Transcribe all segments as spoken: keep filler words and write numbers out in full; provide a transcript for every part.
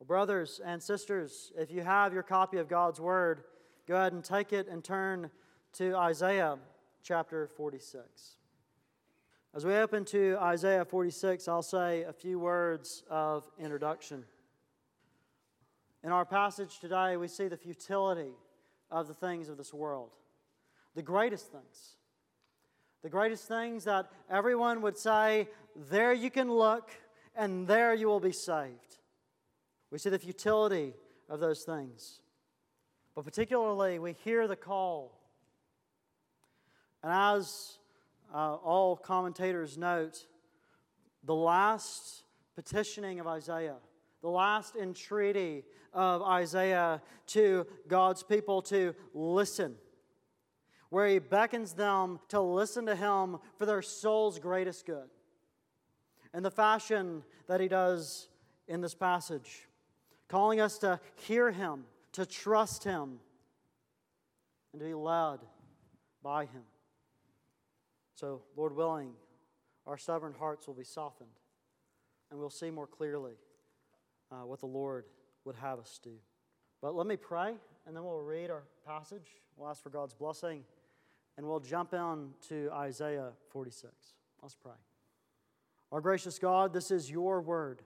Well, brothers and sisters, if you have your copy of God's Word, go ahead and take it and turn to Isaiah chapter forty-six. As we open to Isaiah forty-six, I'll say a few words of introduction. In our passage today, we see the futility of the things of this world. The greatest things. The greatest things that everyone would say, there you can look, and there you will be saved. We see the futility of those things. But particularly, we hear the call. And as uh, all commentators note, the last petitioning of Isaiah, the last entreaty of Isaiah to God's people to listen, where he beckons them to listen to him for their soul's greatest good. In the fashion that he does in this passage, calling us to hear him, to trust him, and to be led by him. So, Lord willing, our stubborn hearts will be softened, and we'll see more clearly uh, what the Lord would have us do. But let me pray, and then we'll read our passage. We'll ask for God's blessing, and we'll jump in to Isaiah forty-six. Let's pray. Our gracious God, this is your word.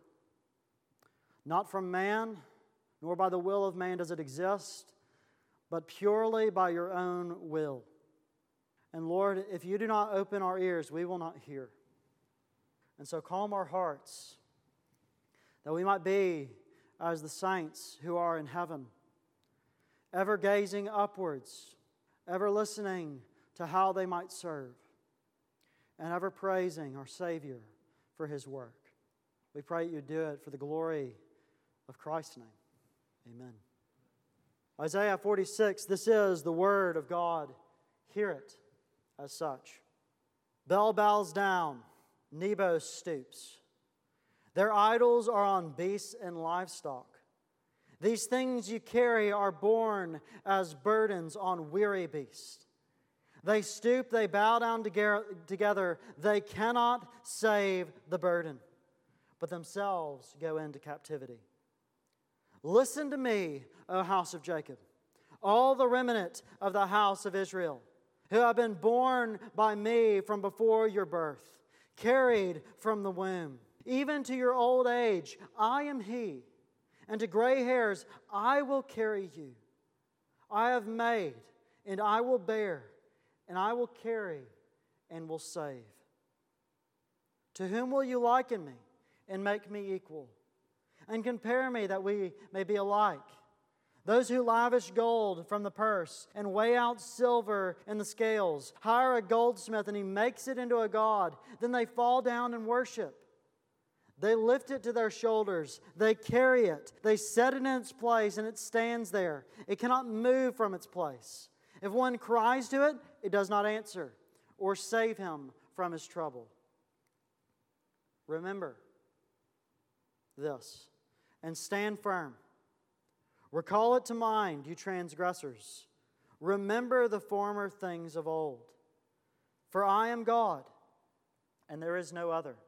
Not from man, nor by the will of man does it exist, but purely by your own will. And Lord, if you do not open our ears, we will not hear. And so calm our hearts, that we might be as the saints who are in heaven, ever gazing upwards, ever listening to how they might serve, and ever praising our Savior for His work. We pray you do it for the glory of Christ's name. Amen. Isaiah forty-six, this is the word of God. Hear it as such. Bel bows down, Nebo stoops. Their idols are on beasts and livestock. These things you carry are borne as burdens on weary beasts. They stoop, they bow down together. They cannot save the burden, but themselves go into captivity. Listen to me, O house of Jacob, all the remnant of the house of Israel, who have been born by me from before your birth, carried from the womb. Even to your old age, I am He, and to gray hairs, I will carry you. I have made, and I will bear, and I will carry, and will save. To whom will you liken me, and make me equal? And compare me that we may be alike. Those who lavish gold from the purse and weigh out silver in the scales, hire a goldsmith and he makes it into a god. Then they fall down and worship. They lift it to their shoulders. They carry it. They set it in its place and it stands there. It cannot move from its place. If one cries to it, it does not answer or save him from his trouble. Remember this and stand firm. Recall it to mind, you transgressors. Remember the former things of old. For I am God, and there is no other.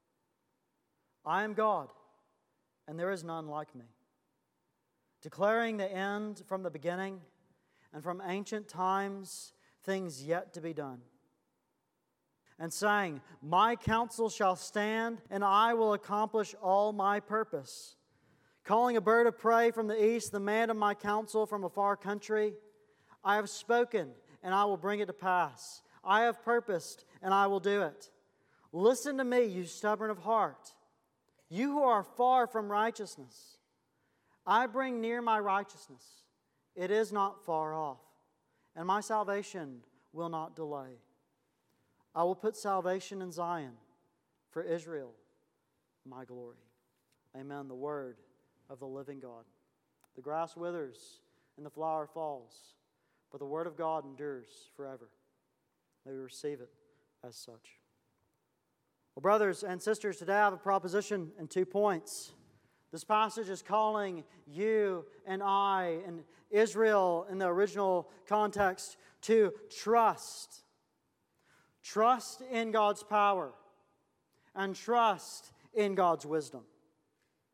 I am God, and there is none like me. Declaring the end from the beginning, and from ancient times things yet to be done. And saying, my counsel shall stand, and I will accomplish all my purpose. Calling a bird of prey from the east, the man of my counsel from a far country. I have spoken, and I will bring it to pass. I have purposed, and I will do it. Listen to me, you stubborn of heart, you who are far from righteousness. I bring near my righteousness. It is not far off, and my salvation will not delay. I will put salvation in Zion for Israel, my glory. Amen. The word of the living God. The grass withers and the flower falls, but the word of God endures forever. May we receive it as such. Well, brothers and sisters, today I have a proposition and two points. This passage is calling you and I and Israel in the original context to trust. Trust in God's power and trust in God's wisdom.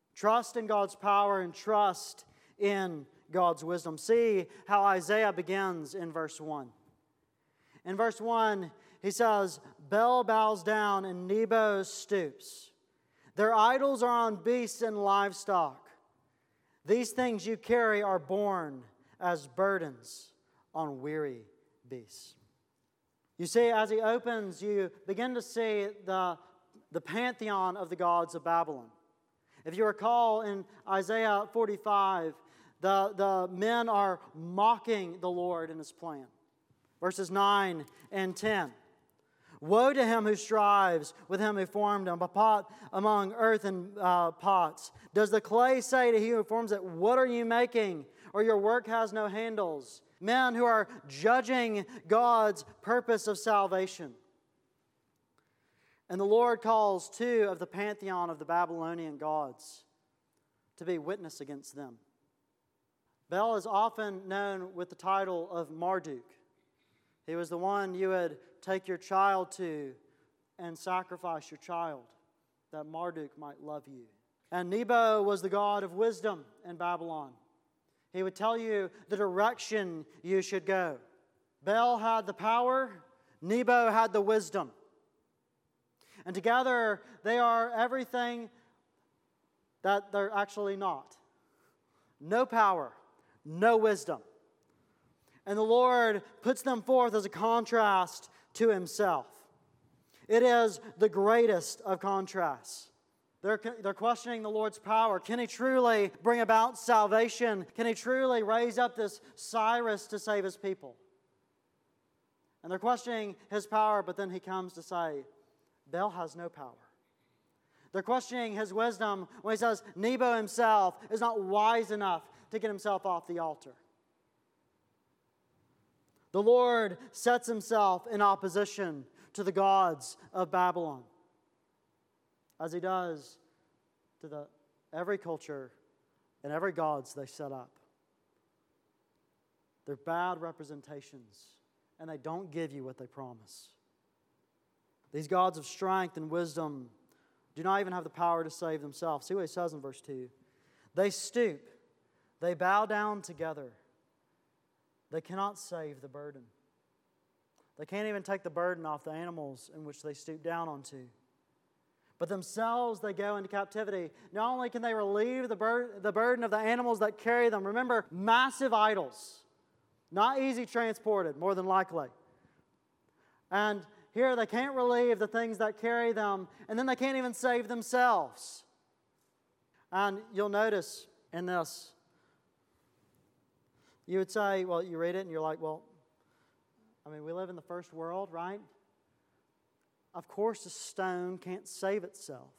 Trust in God's power and trust in God's wisdom. See how Isaiah begins in verse one. In verse one, he says, Bel bows down and Nebo stoops. Their idols are on beasts and livestock. These things you carry are borne as burdens on weary beasts. You see, as he opens, you begin to see the, the pantheon of the gods of Babylon. If you recall in Isaiah forty-five, the, the men are mocking the Lord and His plan. Verses nine and ten. Woe to him who strives with him who formed him, a pot among earthen uh, pots. Does the clay say to he who forms it, what are you making? Or your work has no handles. Men who are judging God's purpose of salvation. And the Lord calls two of the pantheon of the Babylonian gods to be witness against them. Bel is often known with the title of Marduk. He was the one you would take your child to and sacrifice your child, that Marduk might love you. And Nebo was the god of wisdom in Babylon. He would tell you the direction you should go. Bel had the power, Nebo had the wisdom. And together they are everything that they're actually not. No power, no wisdom. And the Lord puts them forth as a contrast to Himself. It is the greatest of contrasts. They're, they're questioning the Lord's power. Can He truly bring about salvation? Can He truly raise up this Cyrus to save His people? And they're questioning His power, but then He comes to say, Bel has no power. They're questioning His wisdom when He says Nebo himself is not wise enough to get himself off the altar. The Lord sets Himself in opposition to the gods of Babylon, as He does to the, every culture and every gods they set up. They're bad representations, and they don't give you what they promise. These gods of strength and wisdom do not even have the power to save themselves. See what He says in verse two. They stoop, they bow down together. They cannot save the burden. They can't even take the burden off the animals in which they stoop down onto. But themselves they go into captivity. Not only can they relieve the, bur- the burden of the animals that carry them. Remember, massive idols. Not easy transported, more than likely. And here they can't relieve the things that carry them. And then they can't even save themselves. And you'll notice in this, you would say, well, you read it and you're like, well, I mean, we live in the first world, right? Of course a stone can't save itself.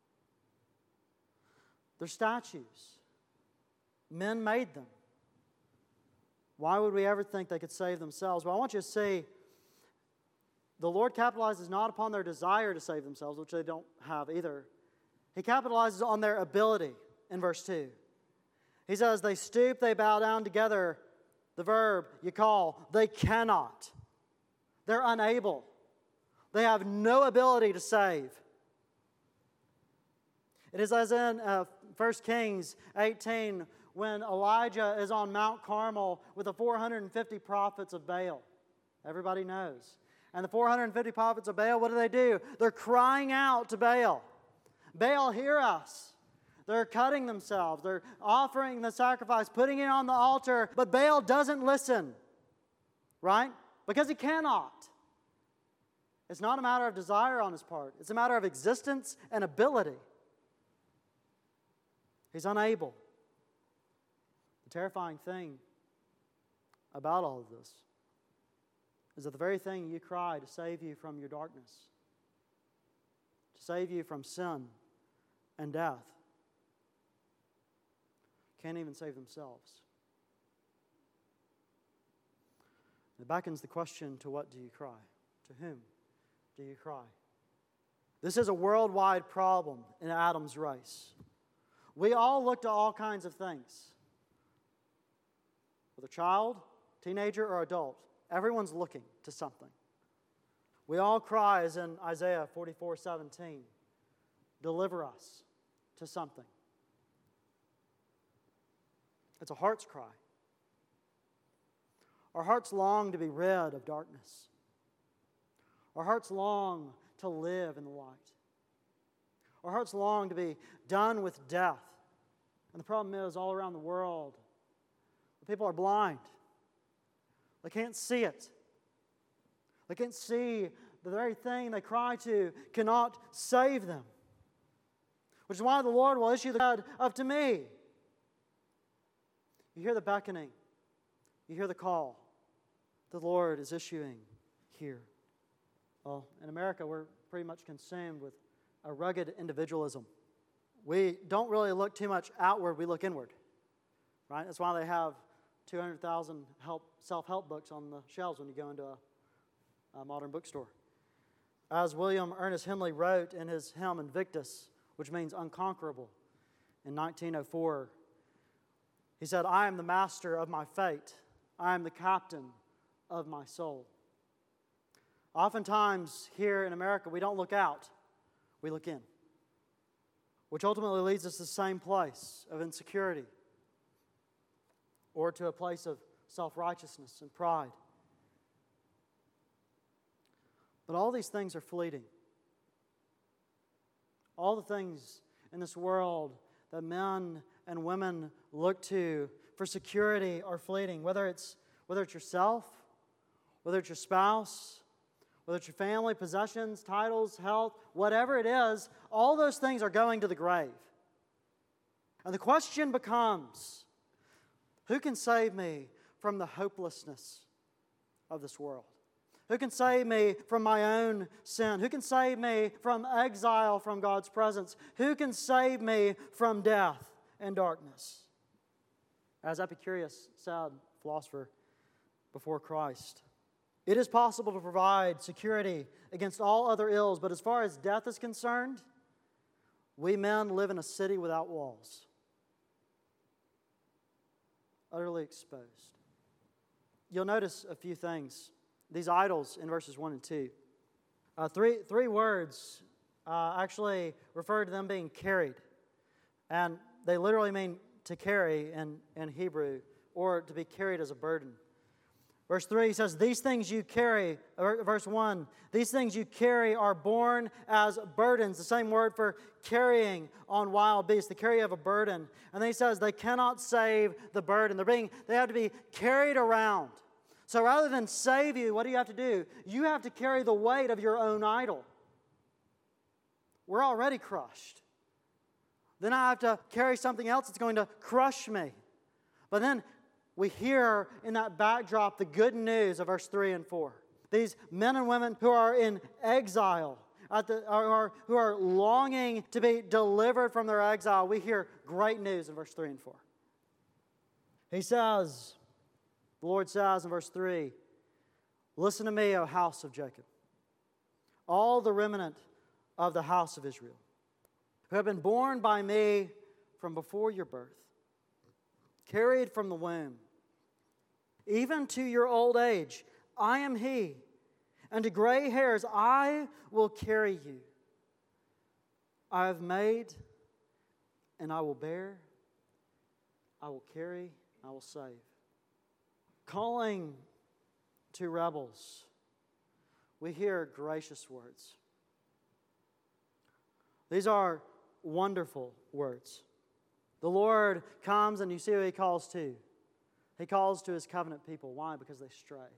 They're statues. Men made them. Why would we ever think they could save themselves? Well, I want you to see, the Lord capitalizes not upon their desire to save themselves, which they don't have either. He capitalizes on their ability in verse two. He says, they stoop, they bow down together. The verb, you call, they cannot. They're unable. They have no ability to save. It is as in uh, First Kings eighteen, when Elijah is on Mount Carmel with the four hundred fifty prophets of Baal. Everybody knows. And the four hundred fifty prophets of Baal, what do they do? They're crying out to Baal. Baal, hear us. They're cutting themselves. They're offering the sacrifice, putting it on the altar. But Baal doesn't listen. Right? Because he cannot. It's not a matter of desire on his part. It's a matter of existence and ability. He's unable. The terrifying thing about all of this is that the very thing you cry to save you from your darkness, to save you from sin and death, can't even save themselves. It beckons the question, to what do you cry? To whom do you cry? This is a worldwide problem in Adam's race. We all look to all kinds of things. Whether child, teenager, or adult, everyone's looking to something. We all cry, as in Isaiah forty-four seventeen, deliver us to something. It's a heart's cry. Our hearts long to be rid of darkness. Our hearts long to live in the light. Our hearts long to be done with death. And the problem is, all around the world, the people are blind. They can't see it. They can't see the very thing they cry to cannot save them. Which is why the Lord will issue the God up to me. You hear the beckoning. You hear the call the Lord is issuing here. Well, in America, we're pretty much consumed with a rugged individualism. We don't really look too much outward, we look inward. Right? That's why they have two hundred thousand help, self-help books on the shelves when you go into a, a modern bookstore. As William Ernest Henley wrote in his hymn Invictus, which means unconquerable, in nineteen oh four, he said, "I am the master of my fate. I am the captain of my soul." Oftentimes here in America, we don't look out, we look in, which ultimately leads us to the same place of insecurity or to a place of self-righteousness and pride. But all these things are fleeting. All the things in this world that men and women look to for security are fleeting. Whether it's, whether it's yourself, whether it's your spouse, whether it's your family, possessions, titles, health, whatever it is, all those things are going to the grave. And the question becomes, who can save me from the hopelessness of this world? Who can save me from my own sin? Who can save me from exile from God's presence? Who can save me from death and darkness? As Epicurus said, philosopher before Christ, it is possible to provide security against all other ills, but as far as death is concerned, we men live in a city without walls, utterly exposed. You'll notice a few things. These idols in verses one and two. Uh, three, three words uh, actually refer to them being carried. And they literally mean to carry in, in Hebrew, or to be carried as a burden. Verse three, he says, these things you carry, verse one, these things you carry are borne as burdens. The same word for carrying on wild beasts, the carry of a burden. And then he says they cannot save the burden. They're being, they have to be carried around. So rather than save you, what do you have to do? You have to carry the weight of your own idol. We're already crushed. Then I have to carry something else that's going to crush me. But then we hear in that backdrop the good news of verse three and four. These men and women who are in exile, at the, are, who are longing to be delivered from their exile, we hear great news in verse three and four. He says, the Lord says in verse three, listen to me, O house of Jacob, all the remnant of the house of Israel, who have been born by me from before your birth, carried from the womb, even to your old age, I am He, and to gray hairs I will carry you. I have made, and I will bear, I will carry, I will save. Calling to rebels, we hear gracious words. These are wonderful words. The Lord comes, and you see who He calls to. He calls to His covenant people. Why? Because they stray.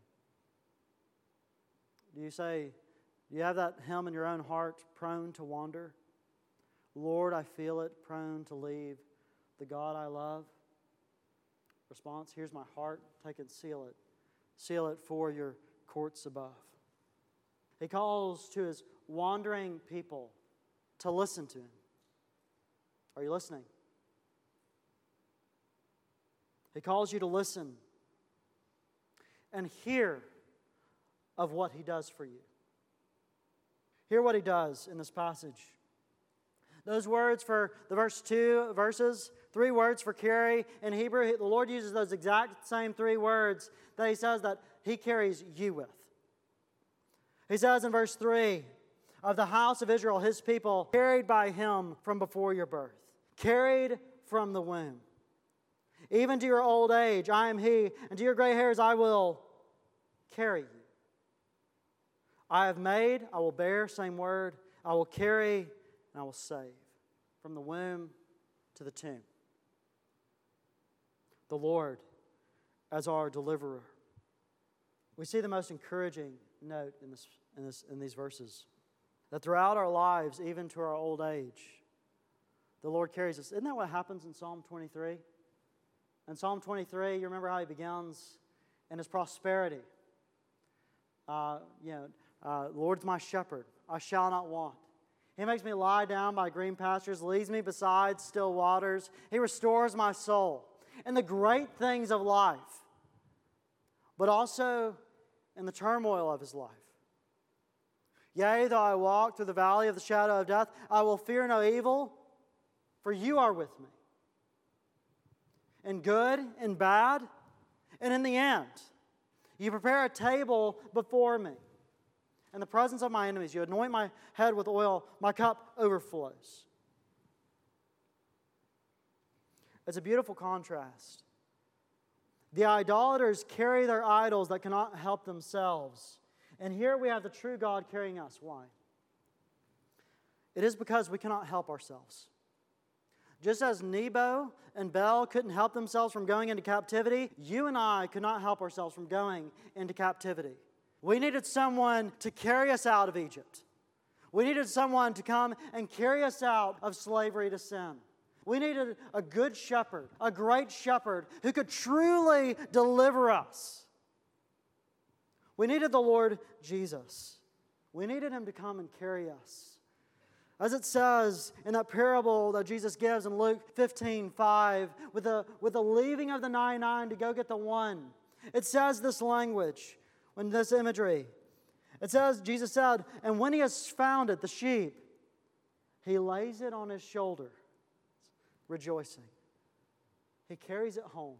Do you say, do you have that hymn in your own heart, prone to wander? Lord, I feel it, prone to leave the God I love. Response, here's my heart, take and seal it. Seal it for your courts above. He calls to His wandering people to listen to Him. Are you listening? He calls you to listen and hear of what He does for you. Hear what He does in this passage. Those words for the verse two verses, three words for carry in Hebrew, the Lord uses those exact same three words that He says that He carries you with. He says in verse three, of the house of Israel, His people, carried by Him from before your birth, carried from the womb. Even to your old age, I am He, and to your gray hairs I will carry you. I have made, I will bear, same word, I will carry, and I will save. From the womb to the tomb. The Lord as our deliverer. We see the most encouraging note in this, in this, in these verses. That throughout our lives, even to our old age, the Lord carries us. Isn't that what happens in Psalm twenty-three? In Psalm twenty-three, you remember how he begins in his prosperity. Uh, you know, uh, Lord's my shepherd, I shall not want. He makes me lie down by green pastures, leads me beside still waters. He restores my soul in the great things of life, but also in the turmoil of his life. Yea, though I walk through the valley of the shadow of death, I will fear no evil, for you are with me. In good, in bad, and in the end, you prepare a table before me. In the presence of my enemies, you anoint my head with oil, my cup overflows. It's a beautiful contrast. The idolaters carry their idols that cannot help themselves. And here we have the true God carrying us. Why? It is because we cannot help ourselves. Just as Nebo and Bel couldn't help themselves from going into captivity, you and I could not help ourselves from going into captivity. We needed someone to carry us out of Egypt. We needed someone to come and carry us out of slavery to sin. We needed a good shepherd, a great shepherd who could truly deliver us. We needed the Lord Jesus. We needed Him to come and carry us. As it says in that parable that Jesus gives in Luke fifteen five, with the, with the leaving of the ninety-nine to go get the one, it says this language, in this imagery. It says, Jesus said, and when He has found it, the sheep, He lays it on His shoulder, rejoicing. He carries it home.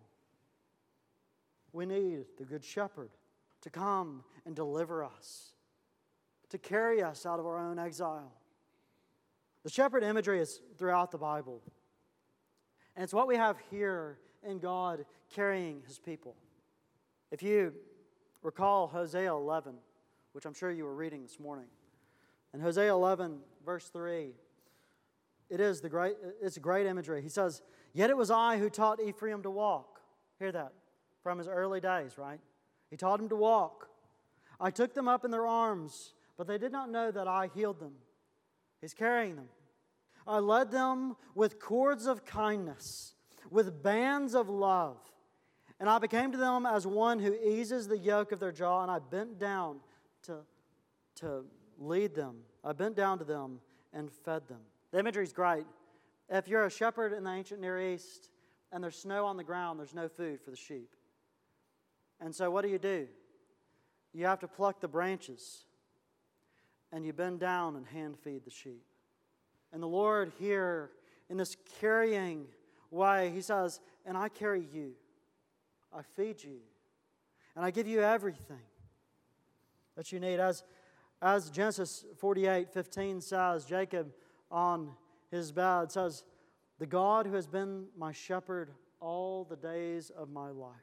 We need the Good Shepherd to come and deliver us, to carry us out of our own exile. The shepherd imagery is throughout the Bible. And it's what we have here in God carrying His people. If you recall Hosea eleven, which I'm sure you were reading this morning. In Hosea eleven, verse three, it is the great, it's a great imagery. He says, yet it was I who taught Ephraim to walk. Hear that? From his early days, right? He taught him to walk. I took them up in their arms, but they did not know that I healed them. He's carrying them. I led them with cords of kindness, with bands of love. And I became to them as one who eases the yoke of their jaw, and I bent down to, to lead them. I bent down to them and fed them. The imagery is great. If you're a shepherd in the ancient Near East and there's snow on the ground, there's no food for the sheep. And so what do you do? You have to pluck the branches and you bend down and hand feed the sheep. And the Lord here, in this carrying way, He says, and I carry you. I feed you. And I give you everything that you need. As, as Genesis forty-eight fifteen says, Jacob on his bed says, the God who has been my shepherd all the days of my life.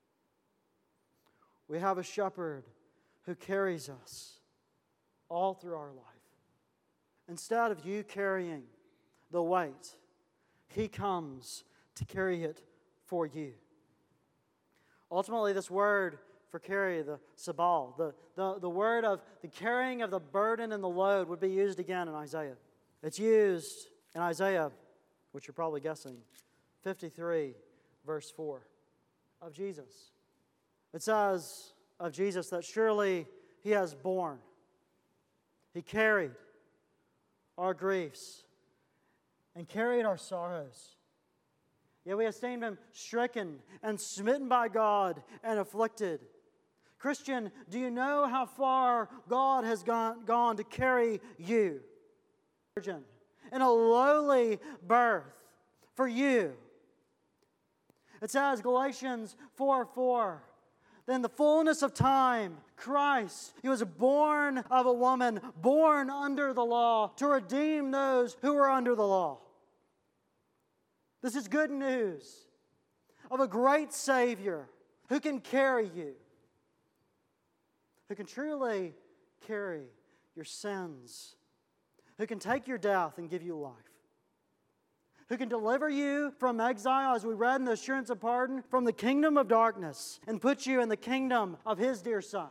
We have a shepherd who carries us all through our life. Instead of you carrying the weight, He comes to carry it for you. Ultimately, this word for carry, the sabal, the, the, the word of the carrying of the burden and the load would be used again in Isaiah. It's used in Isaiah, which you're probably guessing, fifty-three, verse four, of Jesus. It says of Jesus that surely He has borne, He carried our griefs and carried our sorrows. Yet we esteemed Him stricken and smitten by God and afflicted. Christian, do you know how far God has gone, gone to carry you? Virgin, in a lowly birth for you. It says, Galatians four four, then the fullness of time, Christ, He was born of a woman, born under the law, to redeem those who were under the law. This is good news. of a great Savior who can carry you, who can truly carry your sins, who can take your death and give you life, who can deliver you from exile, as we read in the assurance of pardon, from the kingdom of darkness and put you in the kingdom of His dear Son.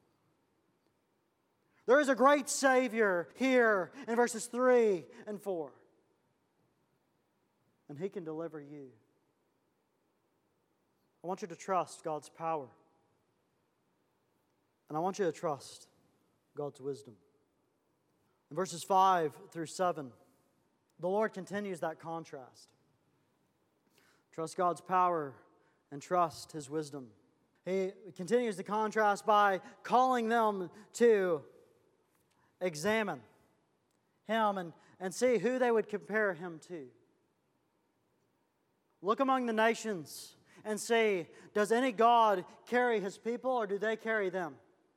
There is a great Savior here in verses three and four. And He can deliver you. I want you to trust God's power. And I want you to trust God's wisdom. In verses five through seven, the Lord continues that contrast. Trust God's power and trust His wisdom. He continues the contrast by calling them to examine Him and, and see who they would compare Him to. Look among the nations and see, does any God carry His people or do they carry them?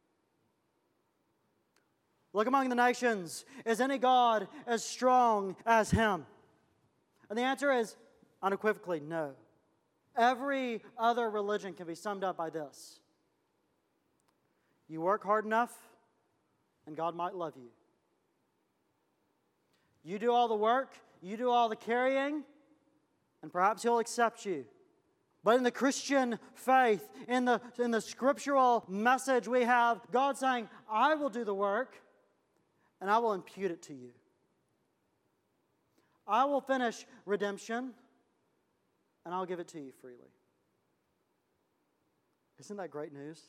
Look among the nations, is any God as strong as Him? And the answer is unequivocally no. Every other religion can be summed up by this. You work hard enough, and God might love you. You do all the work, you do all the carrying, and perhaps He'll accept you. But in the Christian faith, in the, in the scriptural message, we have God saying, I will do the work, and I will impute it to you. I will finish redemption, and I'll give it to you freely. Isn't that great news?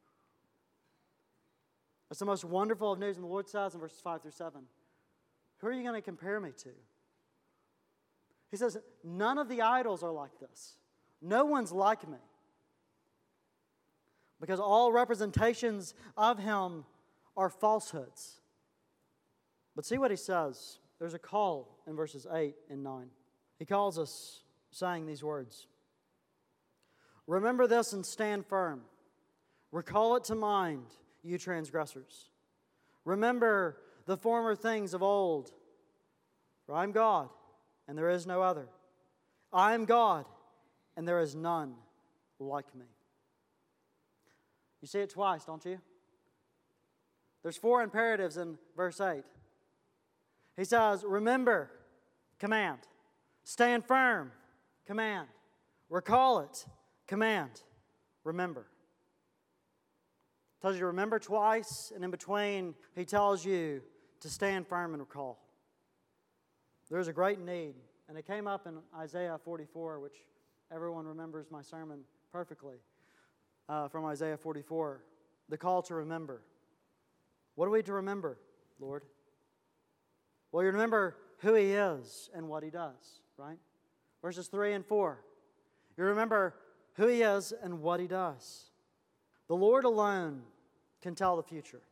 It's the most wonderful of news. And the Lord says in verses five through seven, who are you going to compare me to? He says, none of the idols are like this. No one's like me. Because all representations of Him are falsehoods. But see what He says. There's a call in verses eight and nine. He calls us saying these words. Remember this and stand firm. Recall it to mind, you transgressors. Remember the former things of old. For I am God, and there is no other. I am God, and there is none like me. You see it twice, don't you? There's four imperatives in verse eight. He says, remember, command. Stand firm, command. Recall it, command. Remember. He tells you to remember twice, and in between, He tells you to stand firm and recall. There's a great need, and it came up in Isaiah forty-four, which everyone remembers my sermon perfectly, uh, from Isaiah forty-four. The call to remember. What are we to remember, Lord? Well, you remember who He is and what He does, right? Verses three and four. You remember who He is and what He does. The Lord alone can tell the future.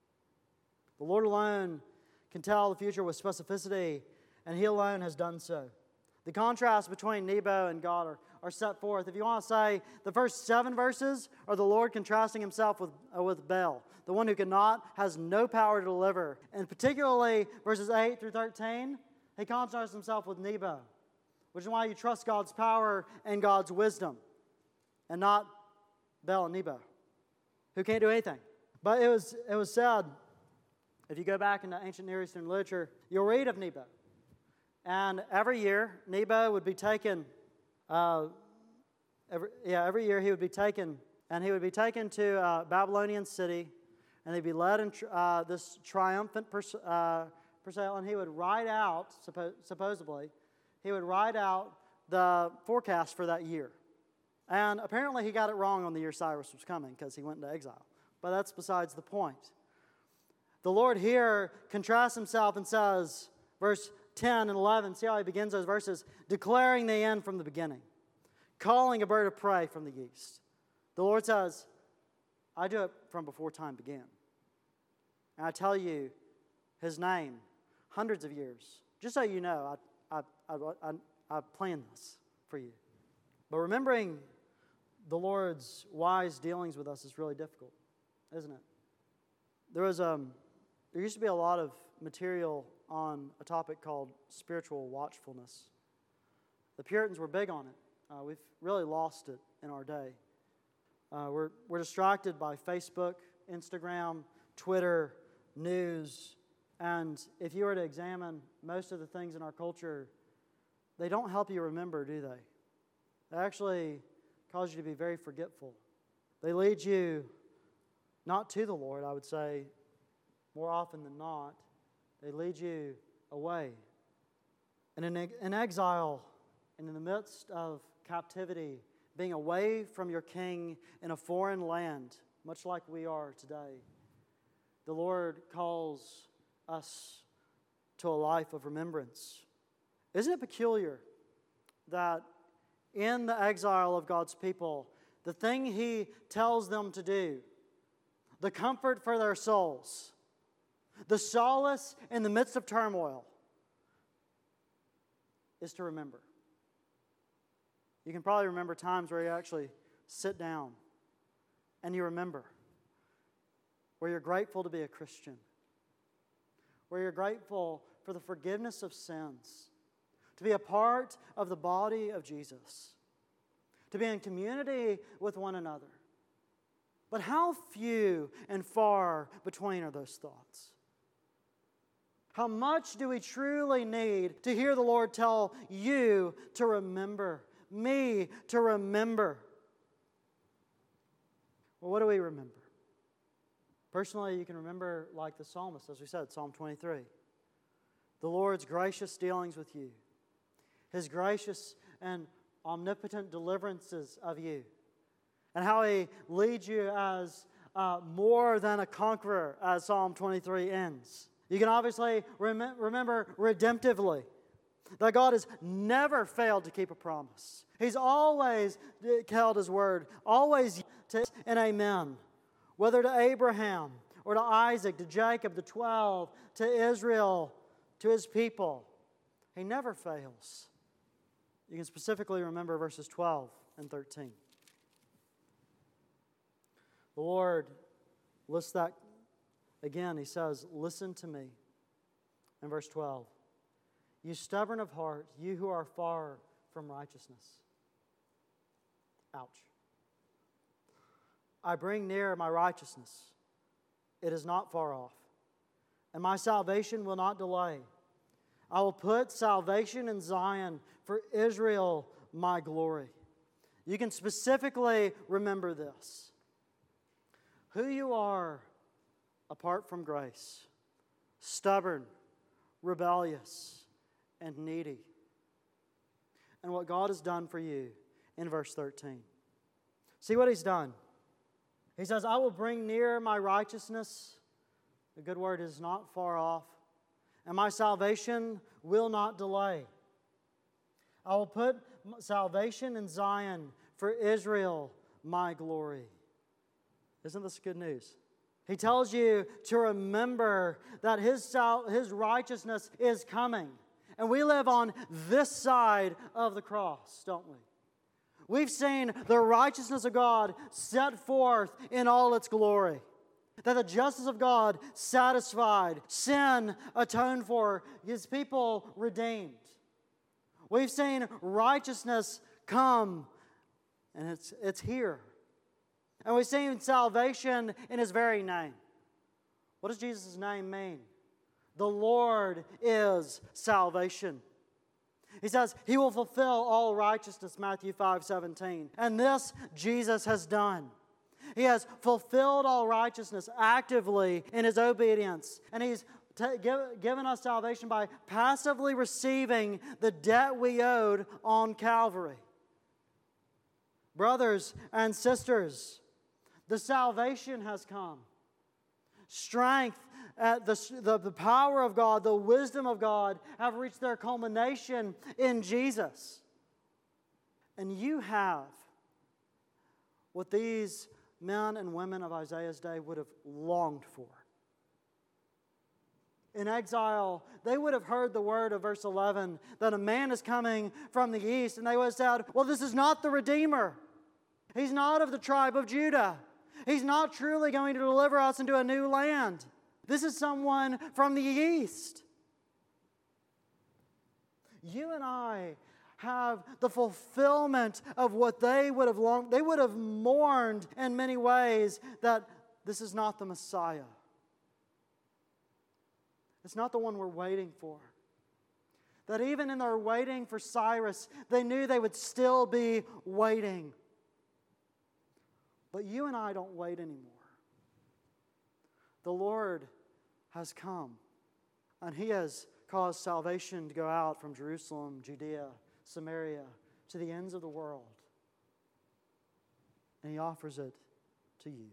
The Lord alone can tell the future with specificity, and He alone has done so. The contrast between Nebo and God are, are set forth. If you want to say the first seven verses are the Lord contrasting Himself with, uh, with Baal, the one who cannot, has no power to deliver. And particularly verses eight through thirteen, He contrasts Himself with Nebo, which is why you trust God's power and God's wisdom, and not Baal and Nebo, who can't do anything. But it was, it was said, if you go back into ancient Near Eastern literature, you'll read of Nebo. And every year, Nebo would be taken, uh, every, yeah, every year he would be taken, and he would be taken to a Babylonian city, and he'd be led in uh, this triumphant pers- uh, procession, and he would write out, suppo- supposedly, he would write out the forecast for that year. And apparently he got it wrong on the year Cyrus was coming because he went into exile. But that's besides the point. The Lord here contrasts Himself and says, verse ten and eleven, see how He begins those verses, declaring the end from the beginning, calling a bird of prey from the east. The Lord says, I do it from before time began. And I tell you His name hundreds of years. Just so you know, I, I, I, I, I planned this for you. But remembering the Lord's wise dealings with us is really difficult, isn't it? There was um, there used to be a lot of material on a topic called spiritual watchfulness. The Puritans were big on it. Uh, we've really lost it in our day. Uh, we're, we're distracted by Facebook, Instagram, Twitter, news, and if you were to examine most of the things in our culture, they don't help you remember, do they? They actually cause you to be very forgetful. They lead you not to the Lord, I would say, more often than not. They lead you away. And in, in exile, and in the midst of captivity, being away from your king in a foreign land, much like we are today, the Lord calls us to a life of remembrance. Isn't it peculiar that in the exile of God's people, the thing He tells them to do, the comfort for their souls, the solace in the midst of turmoil, is to remember? You can probably remember times where you actually sit down and you remember, where you're grateful to be a Christian, where you're grateful for the forgiveness of sins, to be a part of the body of Jesus, to be in community with one another. But how few and far between are those thoughts? How much do we truly need to hear the Lord tell you to remember, me to remember? Well, what do we remember? Personally, you can remember like the psalmist, as we said, Psalm twenty-three. The Lord's gracious dealings with you, His gracious and omnipotent deliverances of you, and how He leads you as uh, more than a conqueror, as Psalm twenty-three ends. You can obviously rem- remember redemptively that God has never failed to keep a promise. He's always held His word, always to and amen. Whether to Abraham or to Isaac, to Jacob, the twelve, to Israel, to His people, He never fails. You can specifically remember verses twelve and thirteen. The Lord lists that again. He says, "Listen to me." In verse twelve, "You stubborn of heart, you who are far from righteousness." Ouch. "I bring near my righteousness. It is not far off, and my salvation will not delay. I will put salvation in Zion for Israel, my glory." You can specifically remember this. Who you are apart from grace: stubborn, rebellious, and needy. And what God has done for you in verse thirteen. See what He's done. He says, "I will bring near my righteousness." The good word is not far off. "And my salvation will not delay. I will put salvation in Zion for Israel, my glory." Isn't this good news? He tells you to remember that His, sal- His righteousness is coming. And we live on this side of the cross, don't we? We've seen the righteousness of God set forth in all its glory. That the justice of God satisfied, sin atoned for, His people redeemed. We've seen righteousness come, and it's, it's here. And we've seen salvation in His very name. What does Jesus' name mean? The Lord is salvation. He says He will fulfill all righteousness, Matthew five seventeen. And this Jesus has done. He has fulfilled all righteousness actively in His obedience. And He's t- give, given us salvation by passively receiving the debt we owed on Calvary. Brothers and sisters, the salvation has come. Strength, uh, the, the, the power of God, the wisdom of God have reached their culmination in Jesus. And you have what these men and women of Isaiah's day would have longed for. In exile, they would have heard the word of verse eleven that a man is coming from the east, and they would have said, well, this is not the Redeemer. He's not of the tribe of Judah. He's not truly going to deliver us into a new land. This is someone from the east. You and I have the fulfillment of what they would have longed. They would have mourned in many ways that this is not the Messiah. It's not the one we're waiting for. That even in their waiting for Cyrus, they knew they would still be waiting. But you and I don't wait anymore. The Lord has come, and He has caused salvation to go out from Jerusalem, Judea, Samaria, to the ends of the world. And He offers it to you.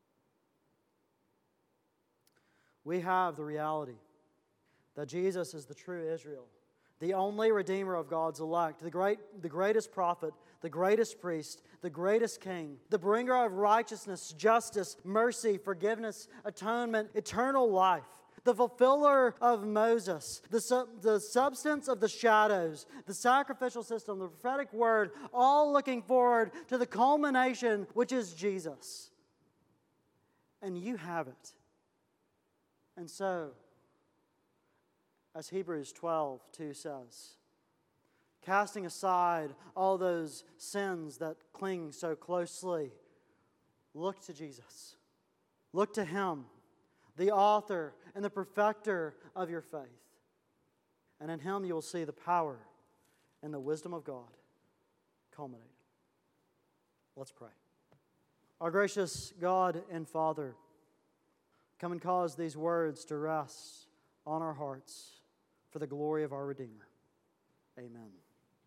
We have the reality that Jesus is the true Israel, the only Redeemer of God's elect, the great, the greatest prophet, the greatest priest, the greatest king, the bringer of righteousness, justice, mercy, forgiveness, atonement, eternal life, the fulfiller of Moses, the, sub, the substance of the shadows, the sacrificial system, the prophetic word, all looking forward to the culmination, which is Jesus. And you have it. And so, as Hebrews twelve two says, casting aside all those sins that cling so closely, look to Jesus. Look to Him, the author and the perfecter of your faith. And in Him you will see the power and the wisdom of God culminated. Let's pray. Our gracious God and Father, come and cause these words to rest on our hearts for the glory of our Redeemer. Amen.